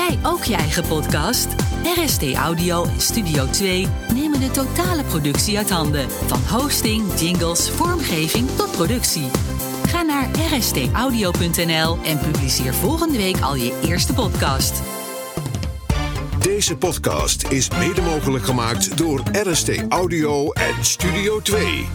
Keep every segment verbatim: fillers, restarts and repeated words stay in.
jij ook je eigen podcast? R S T Audio en Studio twee nemen de totale productie uit handen. Van hosting, jingles, vormgeving tot productie. Ga naar r s t audio punt n l en publiceer volgende week al je eerste podcast. Deze podcast is mede mogelijk gemaakt door R S T Audio en Studio twee.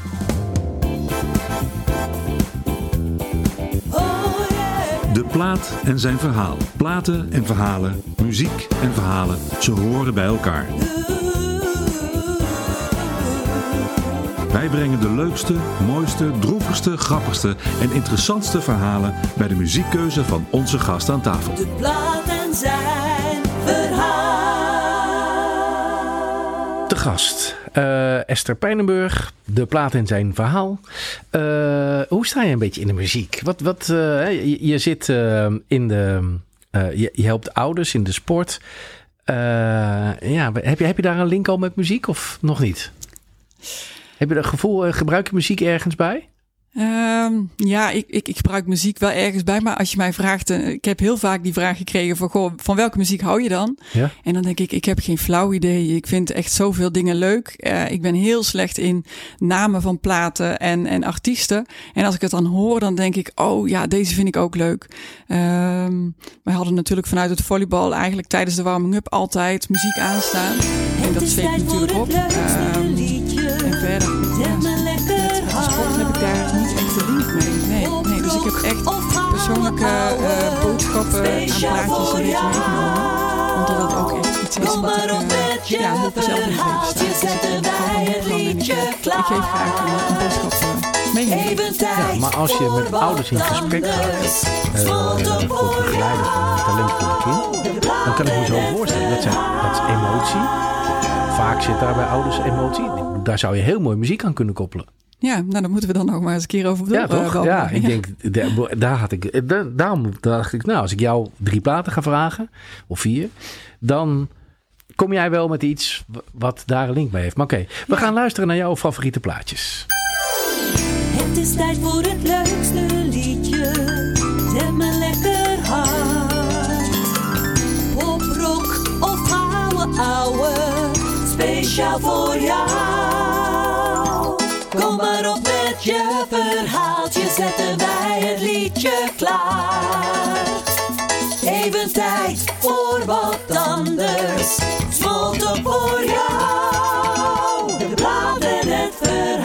De plaat en zijn verhaal. Platen en verhalen, muziek en verhalen, ze horen bij elkaar. Wij brengen de leukste, mooiste, droevigste, grappigste en interessantste verhalen bij de muziekkeuze van onze gast aan tafel. De plaat en zijn verhaal. De gast, uh, Esther Pijnenburg, de plaat en zijn verhaal. Uh, hoe sta je een beetje in de muziek? Wat, wat, uh, je, je zit uh, in de... Uh, je, je helpt ouders in de sport. Uh, ja, heb, je, heb je daar een link al met muziek of nog niet? Heb je het gevoel, uh, gebruik je muziek ergens bij? Um, ja, ik, ik, ik gebruik muziek wel ergens bij. Maar als je mij vraagt, uh, ik heb heel vaak die vraag gekregen van, goh, van welke muziek hou je dan? Ja? En dan denk ik, ik heb geen flauw idee. Ik vind echt zoveel dingen leuk. Uh, ik ben heel slecht in namen van platen en, en artiesten. En als ik het dan hoor, dan denk ik, oh ja, deze vind ik ook leuk. Um, wij hadden natuurlijk vanuit het volleybal eigenlijk tijdens de warming-up altijd muziek aanstaan. En dat zweept natuurlijk op. Um, en verder, ja, met sport heb ik daar niet echt de link mee. Nee, nee, dus ik heb echt persoonlijke uh, boodschappen aan plaatjes een beetje meegenomen. Omdat dat ook echt iets is wat ik uh, ja, heel veel zelf in het leven sta. Dus ik ik geef graag een, een boodschap uh, meegenomen. Ja, maar als je met ouders in gesprek gaat, uh, voor het begeleiden van een talentvolle kind, dan kan ik me zo voorstellen, dat, zijn, dat is emotie. Vaak zit daar bij ouders emotie. Daar zou je heel mooi muziek aan kunnen koppelen. Ja, nou dan moeten we dan nog maar eens een keer over door. Ja, toch? Uh, ja, ik ja. denk, daar, daar had ik, daar, daarom dacht ik, nou, als ik jou drie platen ga vragen, of vier, dan kom jij wel met iets wat daar een link mee heeft. Maar oké, okay, we ja. gaan luisteren naar jouw favoriete plaatjes. Het is tijd voor het leukste liedje. Zet me lekker hard. Pop, rock of ouwe, ouwe. Speciaal voor jou. Kom maar op met je verhaaltje, zetten wij het liedje klaar. Even tijd voor wat anders, Smalltalk voor jou. De plaat en het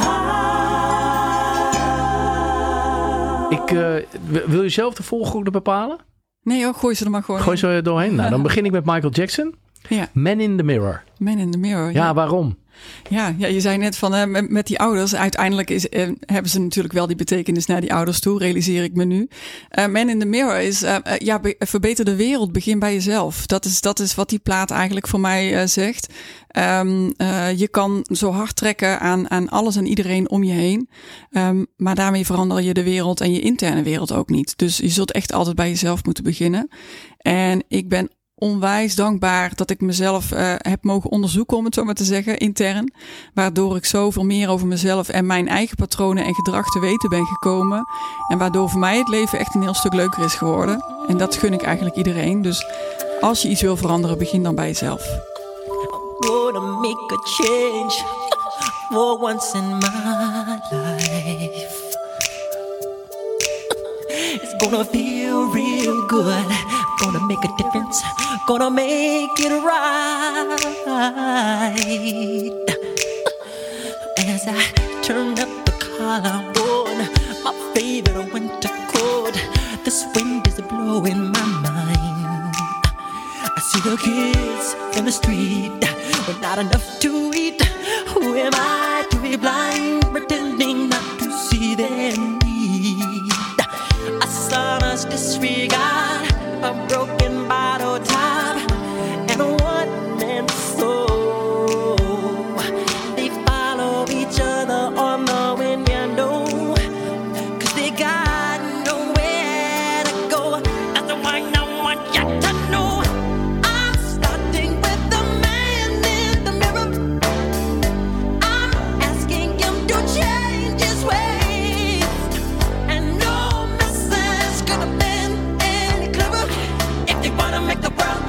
verhaal. Ik, uh, wil je zelf de volgorde bepalen? Nee hoor, gooi ze er maar gewoon Gooi ze er doorheen. Nou, dan begin ik met Michael Jackson. Ja. Man in the Mirror. Man in the Mirror. Ja, ja. waarom? Ja, ja, je zei net van uh, met, met die ouders. Uiteindelijk is, uh, hebben ze natuurlijk wel die betekenis naar die ouders toe, realiseer ik me nu. Uh, Man in the Mirror is, uh, uh, ja, be- verbeter de wereld, begin bij jezelf. Dat is, dat is wat die plaat eigenlijk voor mij uh, zegt. Um, uh, je kan zo hard trekken aan, aan alles en iedereen om je heen. Um, maar daarmee verander je de wereld en je interne wereld ook niet. Dus je zult echt altijd bij jezelf moeten beginnen. En ik ben onwijs dankbaar dat ik mezelf uh, heb mogen onderzoeken, om het zo maar te zeggen, intern. Waardoor ik zoveel meer over mezelf en mijn eigen patronen en gedrag te weten ben gekomen. En waardoor voor mij het leven echt een heel stuk leuker is geworden. En dat gun ik eigenlijk iedereen. Dus als je iets wil veranderen, begin dan bij jezelf. I'm gonna make a change for once in my life. It's gonna feel real good. Gonna make a difference. Gonna make it right. As I turn up the collar on my favorite winter coat, this wind is blowing my mind. I see the kids in the street with not enough to eat. Who am I to be blind, pretending not to see their need? A son's disregard, a broken bottle top, and a one-man soul. They follow each other on the window, 'cause they got nowhere to go. That's the one I want you to know. I'm starting with the man in the mirror. I'm asking him to change his ways, and no message could have been any clearer. If they wanna make the world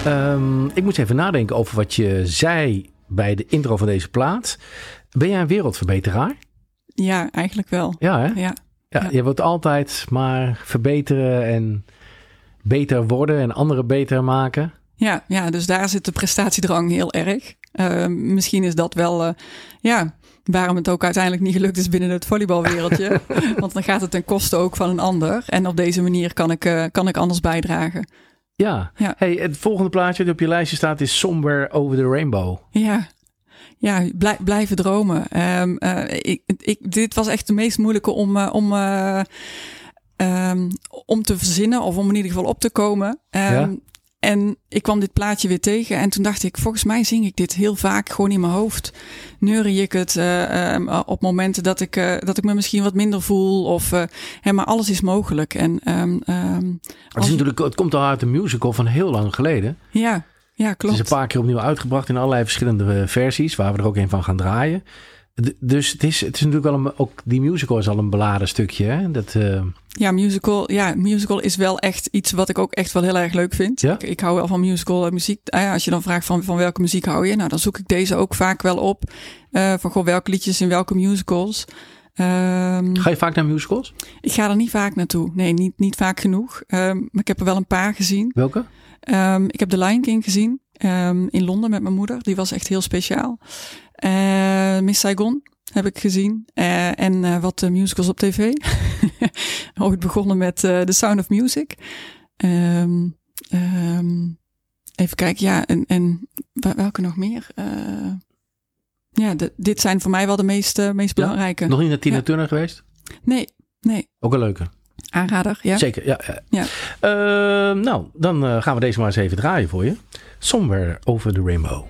Um, ik moest even nadenken over wat je zei bij de intro van deze plaat. Ben jij een wereldverbeteraar? Ja, eigenlijk wel. Ja, hè? Ja. Ja, Ja. je wilt altijd maar verbeteren en beter worden en anderen beter maken. Ja, ja, dus daar zit de prestatiedrang heel erg. Uh, misschien is dat wel, uh, ja, waarom het ook uiteindelijk niet gelukt is binnen het volleybalwereldje. Want dan gaat het ten koste ook van een ander. En op deze manier kan ik, uh, kan ik anders bijdragen. Ja. Ja. Hey, het volgende plaatje dat op je lijstje staat is Somewhere Over the Rainbow. Ja. Ja, blij, blijven dromen. Um, uh, ik, ik, dit was echt de meest moeilijke om, uh, om, uh, um, om te verzinnen of om in ieder geval op te komen. Um, Ja. En ik kwam dit plaatje weer tegen en toen dacht ik, volgens mij zing ik dit heel vaak gewoon in mijn hoofd. Neurie ik het uh, um, op momenten dat ik, uh, dat ik me misschien wat minder voel. Of, uh, hè, maar alles is mogelijk. En, um, um, Het, is natuurlijk, het komt al uit een musical van heel lang geleden. Ja, ja, Het klopt. is een paar keer opnieuw uitgebracht in allerlei verschillende versies, waar we er ook een van gaan draaien. D- dus het is, het is natuurlijk wel een, ook die musical is al een beladen stukje. Hè? Dat, uh... Ja, musical, ja, musical is wel echt iets wat ik ook echt wel heel erg leuk vind. Ja? Ik, ik hou wel van musical uh, muziek. Ah ja, als je dan vraagt van, van welke muziek hou je? Nou, dan zoek ik deze ook vaak wel op. Uh, van goh, welke liedjes in welke musicals. Um, Ga je vaak naar musicals? Ik ga er niet vaak naartoe. Nee, niet, niet vaak genoeg. Um, maar ik heb er wel een paar gezien. Welke? Um, ik heb The Lion King gezien. Um, in Londen met mijn moeder. Die was echt heel speciaal. Uh, Miss Saigon heb ik gezien. Uh, en uh, wat uh, musicals op tv. Ooit begonnen met uh, The Sound of Music. Um, um, even kijken, ja. En, en welke nog meer? Uh, ja, de, dit zijn voor mij wel de meest, uh, meest belangrijke. Ja? Nog niet naar Tina ja. Turner geweest? Nee, nee. Ook een leuke. Aanrader, ja. Zeker, ja. ja. ja. Uh, nou, dan uh, gaan we deze maar eens even draaien voor je. Somewhere Over the Rainbow.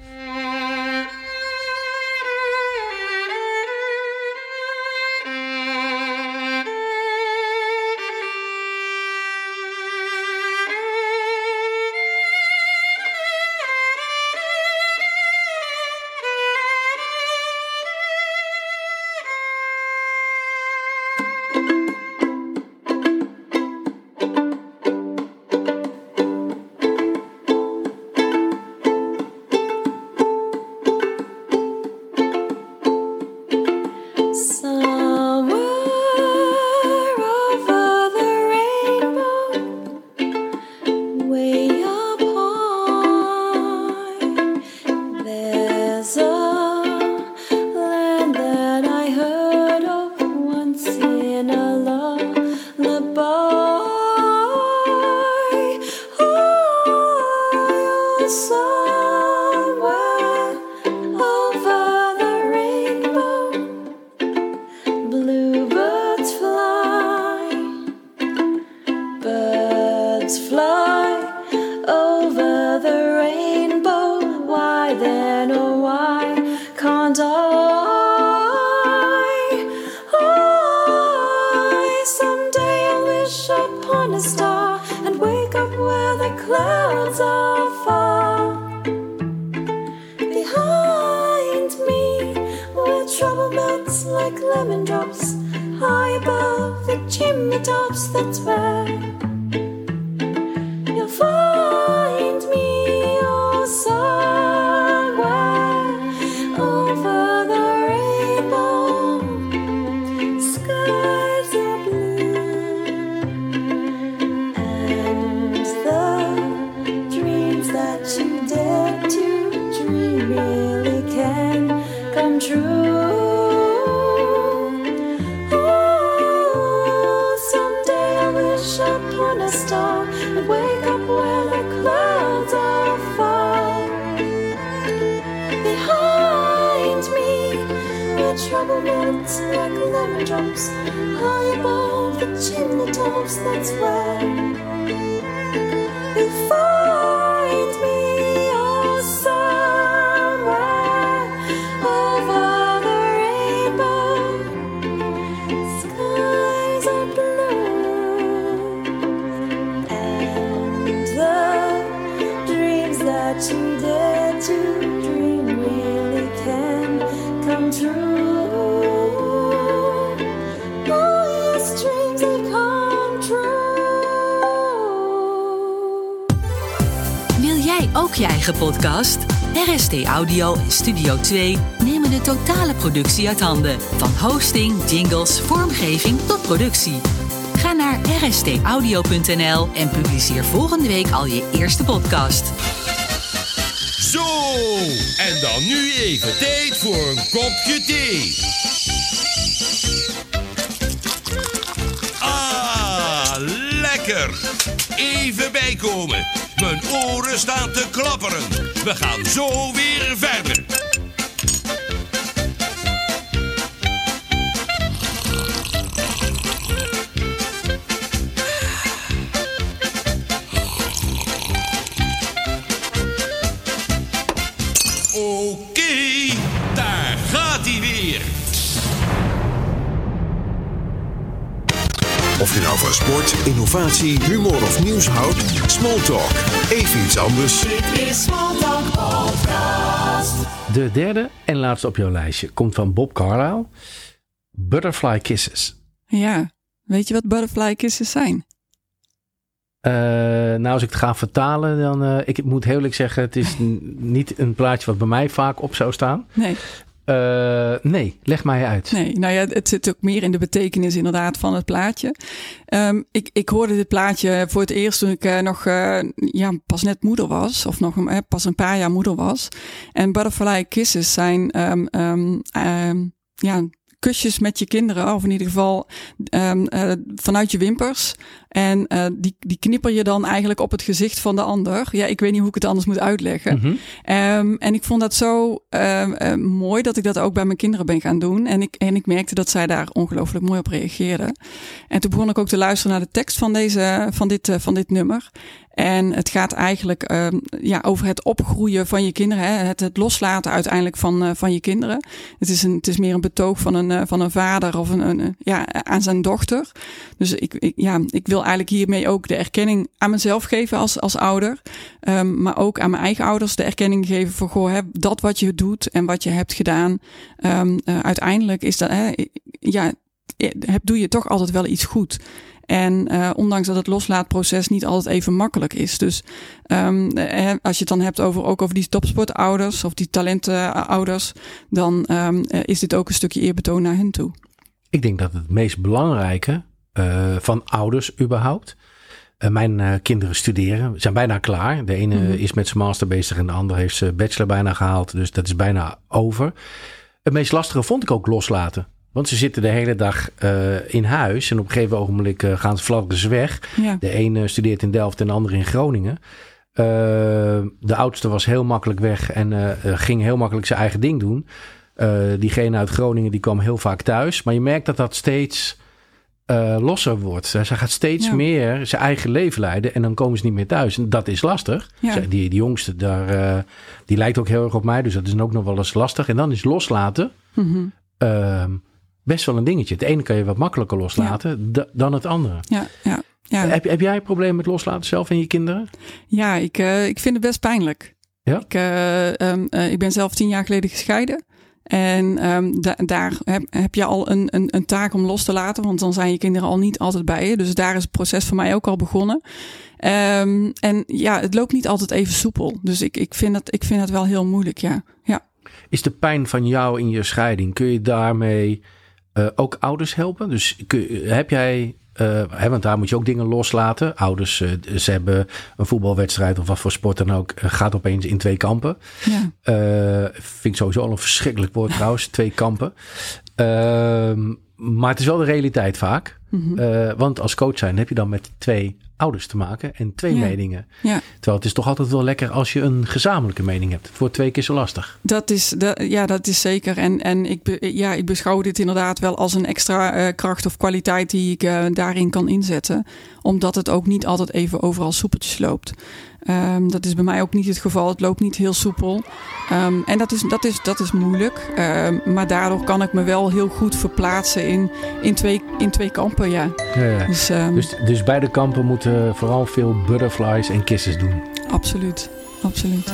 jij ook je eigen podcast? R S T Audio en Studio twee nemen de totale productie uit handen. Van hosting, jingles, vormgeving tot productie. Ga naar r s t audio punt n l en publiceer volgende week al je eerste podcast. Zo, en dan nu even tijd voor een kopje thee. Ah, lekker. Even bijkomen. Mijn oren staan te klapperen. We gaan zo weer verder. Oké, daar gaat hij weer. Of je nou van sport, innovatie, humor of nieuws houdt, Smalltalk. Even iets anders. Dit is Smalltalk Podcast. De derde en laatste op jouw lijstje komt van Bob Carlyle. Butterfly Kisses. Ja, weet je wat butterfly kisses zijn? Uh, nou, als ik het ga vertalen, dan... Uh, ik moet heel eerlijk zeggen, het is n- niet een plaatje wat bij mij vaak op zou staan. Nee. Uh, nee, leg mij uit. Nee, nou ja, het zit ook meer in de betekenis inderdaad van het plaatje. Um, ik, ik hoorde dit plaatje voor het eerst toen ik uh, nog uh, ja, pas net moeder was. Of nog uh, pas een paar jaar moeder was. En butterfly kisses zijn um, um, um, ja, kusjes met je kinderen. Of in ieder geval um, uh, vanuit je wimpers. En uh, die, die knipper je dan eigenlijk op het gezicht van de ander. Ja, ik weet niet hoe ik het anders moet uitleggen. Mm-hmm. Um, en ik vond dat zo uh, uh, mooi dat ik dat ook bij mijn kinderen ben gaan doen. En ik, en ik merkte dat zij daar ongelooflijk mooi op reageerden. En toen begon ik ook te luisteren naar de tekst van, deze, van, dit, uh, van dit nummer. En het gaat eigenlijk uh, ja, over het opgroeien van je kinderen. Hè? Het, het loslaten uiteindelijk van, uh, van je kinderen. Het is, een, het is meer een betoog van een, uh, van een vader of een, een, ja, aan zijn dochter. Dus ik, ik, ja, ik wil eigenlijk hiermee ook de erkenning aan mezelf geven als, als ouder. Um, maar ook aan mijn eigen ouders de erkenning geven voor goh, hè, dat wat je doet en wat je hebt gedaan. Um, uh, uiteindelijk is dat, hè, ja, heb, doe je toch altijd wel iets goed. En uh, ondanks dat het loslaatproces niet altijd even makkelijk is. Dus um, eh, als je het dan hebt over, ook over die topsportouders of die talentenouders, dan um, is dit ook een stukje eerbetoon naar hen toe. Ik denk dat het meest belangrijke uh, van ouders überhaupt. Uh, mijn uh, kinderen studeren, zijn bijna klaar. De ene mm-hmm. is met zijn master bezig en de andere heeft zijn bachelor bijna gehaald. Dus dat is bijna over. Het meest lastige vond ik ook loslaten. Want ze zitten de hele dag uh, in huis. En op een gegeven ogenblik uh, gaan ze fladderen ze weg. Ja. De ene studeert in Delft en de andere in Groningen. Uh, de oudste was heel makkelijk weg en uh, ging heel makkelijk zijn eigen ding doen. Uh, diegene uit Groningen die kwam heel vaak thuis. Maar je merkt dat dat steeds uh, losser wordt. Ze gaat steeds ja. meer zijn eigen leven leiden. En dan komen ze niet meer thuis. En dat is lastig. Ja. Die, die jongste, daar, uh, die lijkt ook heel erg op mij. Dus dat is ook nog wel eens lastig. En dan is loslaten mm-hmm. uh, best wel een dingetje. Het ene kan je wat makkelijker loslaten ja. d- dan het andere. Ja, ja, ja. Heb, heb jij een probleem met loslaten zelf en je kinderen? Ja, ik, uh, ik vind het best pijnlijk. Ja? Ik, uh, um, uh, ik ben zelf tien jaar geleden gescheiden. En um, da- daar heb, heb je al een, een, een taak om los te laten. Want dan zijn je kinderen al niet altijd bij je. Dus daar is het proces voor mij ook al begonnen. Um, en ja, het loopt niet altijd even soepel. Dus ik, ik, vind, het, ik vind het wel heel moeilijk, ja. ja. Is de pijn van jou in je scheiding, kun je daarmee uh, ook ouders helpen? Dus kun, heb jij... Uh, hè, want daar moet je ook dingen loslaten. Ouders, uh, ze hebben een voetbalwedstrijd of wat voor sport dan ook, uh, gaat opeens in twee kampen. Ja. Uh, vind ik sowieso al een verschrikkelijk woord trouwens, twee kampen. Uh, maar het is wel de realiteit vaak. Mm-hmm. Uh, want als coach zijn heb je dan met twee ouders te maken en twee ja. meningen. Ja. Terwijl het is toch altijd wel lekker als je een gezamenlijke mening hebt. Het wordt twee keer zo lastig. Dat is, dat, ja, dat is zeker. En, en ik, be, ja, ik beschouw dit inderdaad wel als een extra uh, kracht of kwaliteit die ik uh, daarin kan inzetten. Omdat het ook niet altijd even overal soepeltjes loopt. Um, dat is bij mij ook niet het geval. Het loopt niet heel soepel. Um, en dat is, dat is, dat is moeilijk. Um, maar daardoor kan ik me wel heel goed verplaatsen in, in, twee, in twee kampen. Ja. Ja, ja. Dus, um, dus, dus beide kampen moeten vooral veel butterflies en kisses doen. Absoluut, absoluut.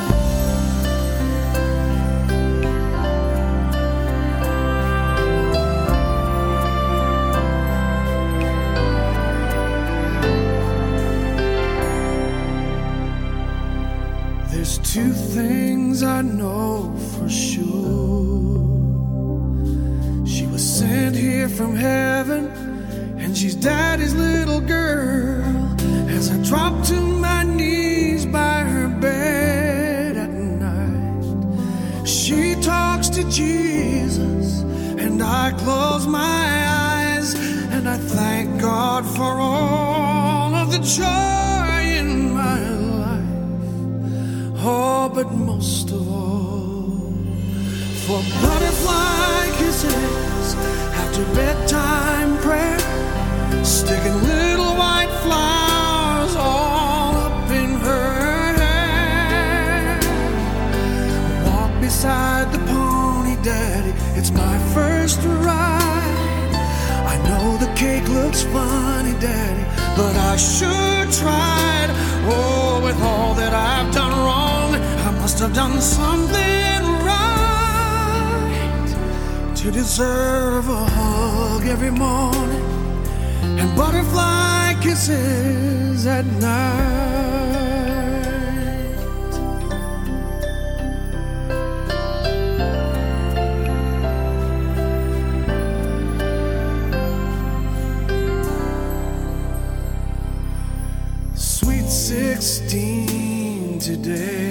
know for sure. She was sent here from heaven, and she's Daddy's little girl. As I drop to my knees by her bed at night, she talks to Jesus, and I close my eyes, and I thank God for all of the joy in my life. Oh, but most of all, for butterfly kisses after bedtime prayer, sticking little white flowers all up in her hair. Walk beside the pony, Daddy, it's my first ride. I know the cake looks funny, Daddy, but I sure tried. Oh, with all that I've done wrong, I must have done something right to deserve a hug every morning and butterfly kisses at night. Sweet sixteen today,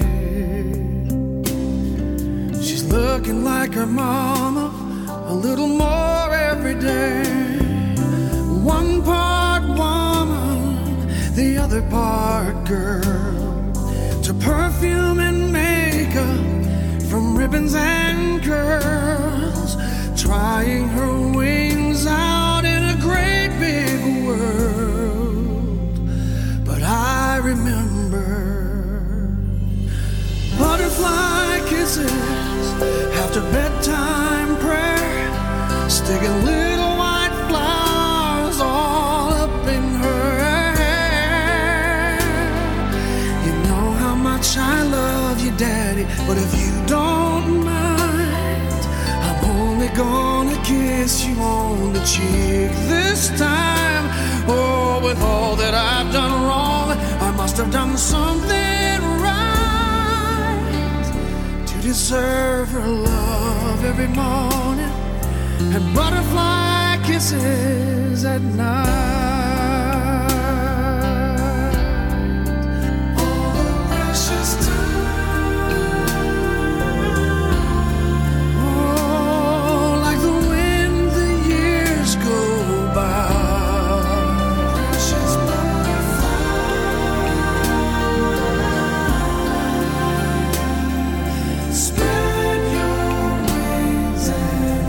she's looking like her mama a little more every day. One part woman, the other part girl. To perfume and makeup, from ribbons and curls, trying her wings out in a great big world. But I remember butterfly kisses after bedtime prayer, sticking little white flowers all up in her hair. You know how much I love you, Daddy, but if you don't mind, I'm only gonna kiss you on the cheek this time. Oh, with all that I've done wrong, I must have done something right to deserve her love every morning and butterfly kisses at night. All the precious time, oh, like the wind the years go by. Precious butterfly, spread your wings and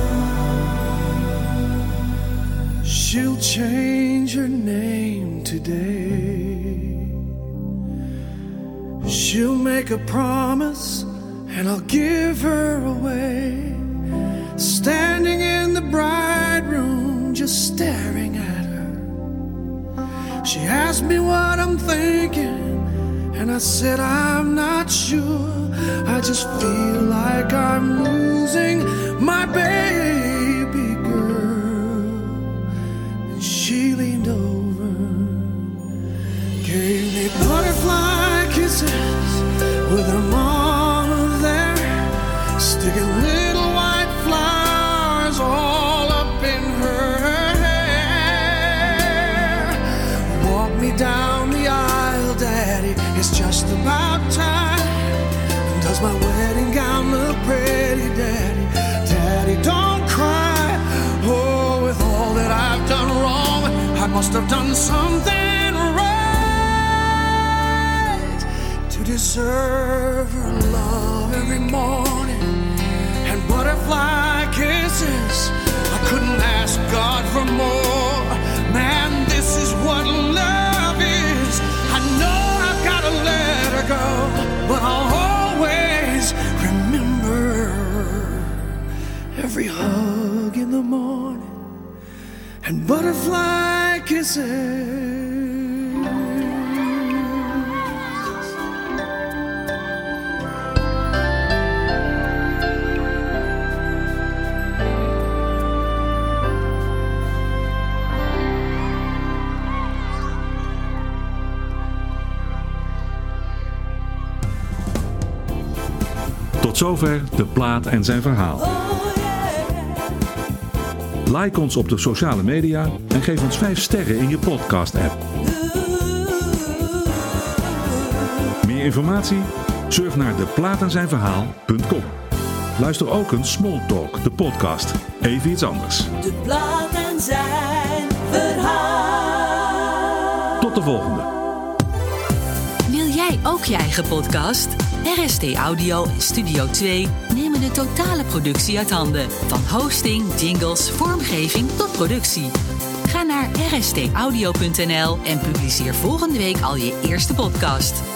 fly. She'll change her name today. She'll make a promise, and I'll give her away. Standing in the bride room, just staring at her. She asked me what I'm thinking, and I said I'm not sure. I just feel like I'm losing my baby girl. And she leaned over, gave me butterfly kisses with her mama there, sticking little white flowers all up in her hair. Walk me down the aisle, Daddy, it's just about time. Does my wedding gown look pretty, Daddy? Daddy, don't cry. Oh, with all that I've done wrong, I must have done something right to deserve her love every morning and butterfly kisses. I couldn't ask God for more. Man, this is what love is. I know I've got to let her go, but I'll always remember every hug in the morning and butterfly kisses. Tot zover De Plaat en zijn verhaal. Like ons op de sociale media en geef ons vijf sterren in je podcast-app. Meer informatie? Surf naar de plaat en zijn verhaal punt com. Luister ook een Small Talk, de podcast. Even iets anders. De Plaat en zijn verhaal. Tot de volgende. Wil jij ook je eigen podcast? R S T Audio en Studio twee nemen de totale productie uit handen. Van hosting, jingles, vormgeving tot productie. Ga naar r s t audio punt n l en publiceer volgende week al je eerste podcast.